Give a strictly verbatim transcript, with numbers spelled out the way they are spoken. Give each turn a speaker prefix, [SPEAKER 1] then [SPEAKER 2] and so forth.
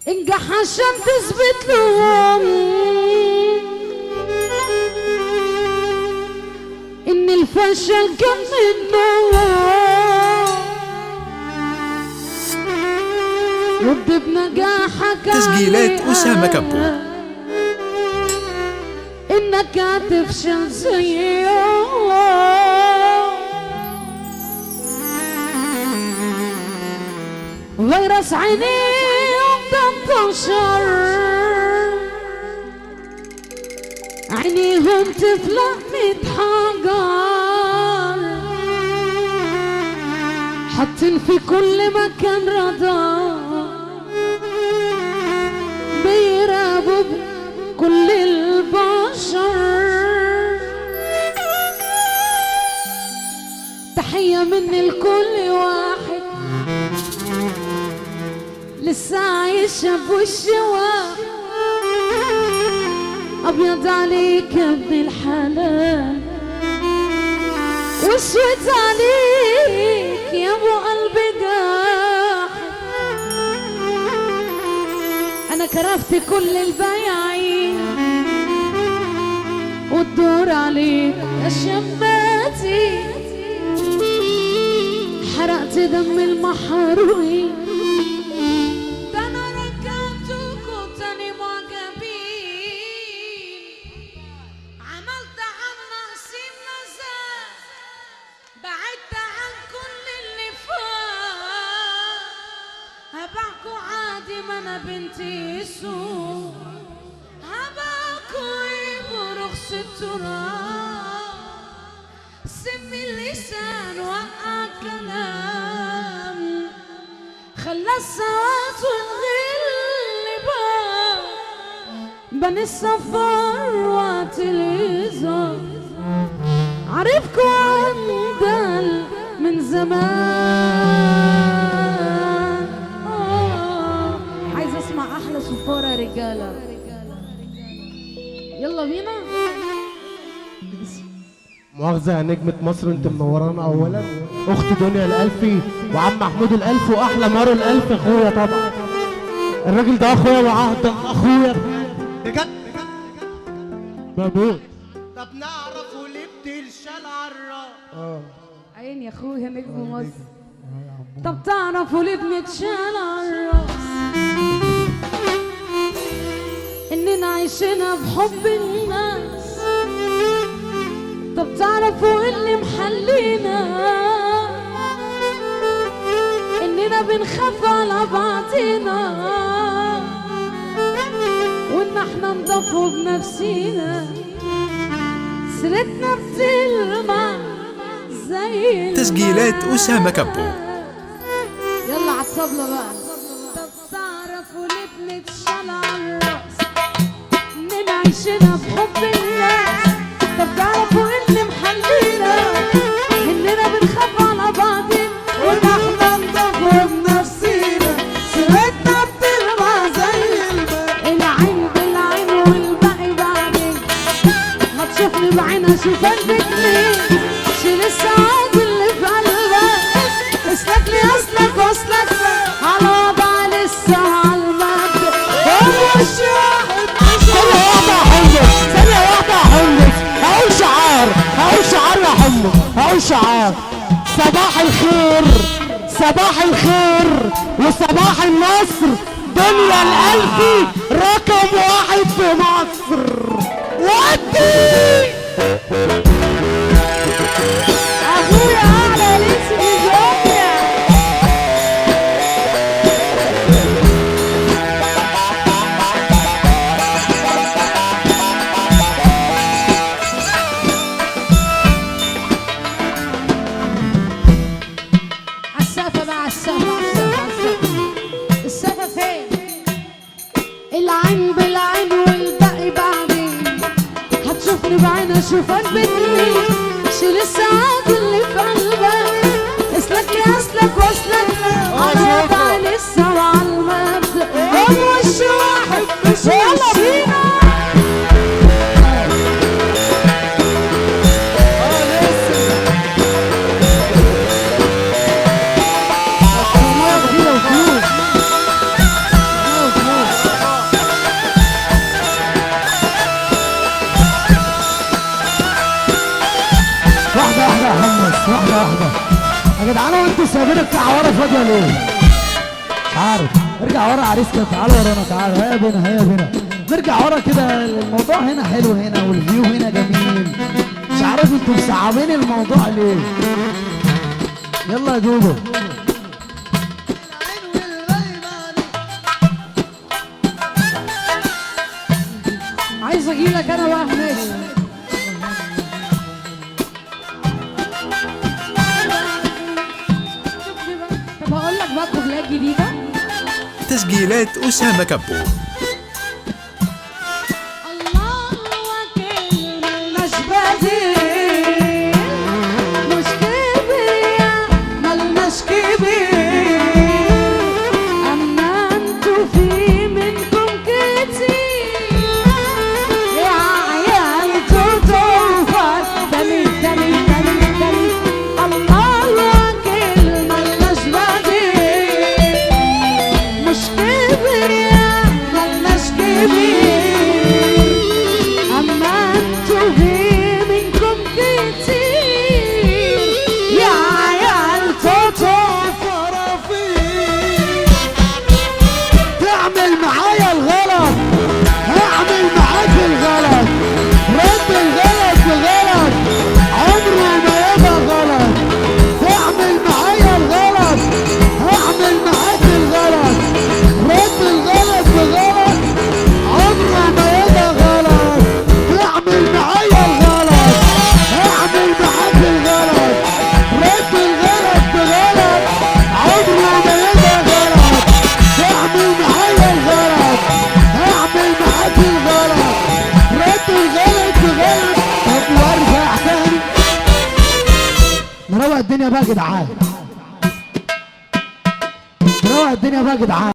[SPEAKER 1] انجح عشان تثبت لهم ان الفشل كان منهم، وابدأ بنجاحك
[SPEAKER 2] تسجيلات أسامة كابو.
[SPEAKER 1] انك هتفشل زيهم. فيروس عينيهم ده انتشر، عينيهم تفلق ميت حجر، حاطين في كل مكان رادار، بيراقبوا كل البشر. تحية مني لكل واحد لسه عايشة بوشواك، أبيض عليك يا ابن الحلال، واسود عليك يا ابو قلب جاحد. أنا كرفت كل البياعين والدور عليك يا شماتي، حرقت دم المحروقين. هبعكوا عادي ما انا بنتي سوق، هبعكوا برخص التراب، سم اللسان وقع كلام، خلى السواد والغل بان، بني السفر وقت الهزار، عرفكوا عندل من زمان. احلى صفارة رجالة، يلا بينا.
[SPEAKER 3] مؤاخذة يا نجمة مصر، انت منورانا اولا، اخت دنيا الالفي وعم محمود الالف واحلى مارو الالف، اخويا طبعا الراجل ده اخويا وعهد اخويا بجد بموت. طب نعرفوا ليه بتلشال عالراس؟ اه
[SPEAKER 1] عين يا اخويا نجم مصر. طب تعرفوا ليه بنتشال عالراس؟ إننا عايشينها بحب الناس. طب تعرفوا اللي محلينا إننا بنخاف على بعضينا، وإن احنا نضافوا بنفسينا، سيرتنا بتلمع زي
[SPEAKER 2] تسجيلات أسامة كابو.
[SPEAKER 1] يلا عالطبلة بقى. طب تعرفوا ليه بنتشال عالراس؟ إننا عايشينها بحب الناس. طب تعرفوا اللي محلينا إننا بنخاف على بعضنا، وإن احنا نضافوا بنفسينا، سيرتنا بتلمع زي الماء. العين بالعين والباقي بعدين، ما تشوفني بعينها شوف قلبك ليه، شيل السعادة اللي في قلبك، اسلك لي اصلك واصلك على وضع لسه عالمد. وش واحد ثانية واحدة يا حمص، ثانية واحدة يا حمص، هقول شعار، هقول شعار يا حمص، هقول شعار. صباح الخير، صباح الخير وصباح النصر، دنيا الألفي رقم واحد في مصر. ودي أخويا أعلى لسه الدنيا. عالسقفة بقى، عالسقفة عالسقفة السقفة فين؟ العين بالعين والباقي بعدين، هتشوفني بعينها شوف قلبك ليه، شيل السعادة اللي في قلبك، اسلك لي اصلك واصلك على وضع لسه وعالمبدأ. هم وش واحد مش وشينا.
[SPEAKER 3] انتوا سايبين الساعه ورا فاضيه ليه؟ مش عارف. ارجع ورا عريس كده، تعالوا ورانا، تعالوا هيا بينا هيا بينا. نرجع ورا كده، الموضوع هنا حلو هنا والفيو هنا جميل. مش عارف انتوا مصعبين الموضوع ليه؟ يلا يا دودو.
[SPEAKER 1] عايز اجيلك انا بقى هناك. طب هقول لك بقى كوبلات جديده.
[SPEAKER 2] تسجيلات أسامة كبو.
[SPEAKER 1] الله وكيل ملناش بديل، مش كبير ملناش كبير، اما انتوا في منكم كتير يا عيال توفر. دليل دليل دليل دليل. الله وكيل ملناش بديل، مش كبير ملناش كبير، اما انتوا في منكم كتير يا عيال توفر.
[SPEAKER 3] تعمل معايا الغلط هعمل معاك الغلط، رد الغلط بغلط عمره ما يبقى غلط. تعمل معايا الغلط هعمل معاك الغلط، رد الغلط بغلط عمره ما يبقى غلط. تعمل معايا الغلط هعمل معاك الغلط، رد الغلط بغلط عمره ما يبقى غلط. تعمل معايا الغلط هعمل معاك الغلط، رد الغلط بغلط. طب وارجع تاني نروق الدنيا بقى يا جدعان، نروق الدنيا بقى يا جدعان.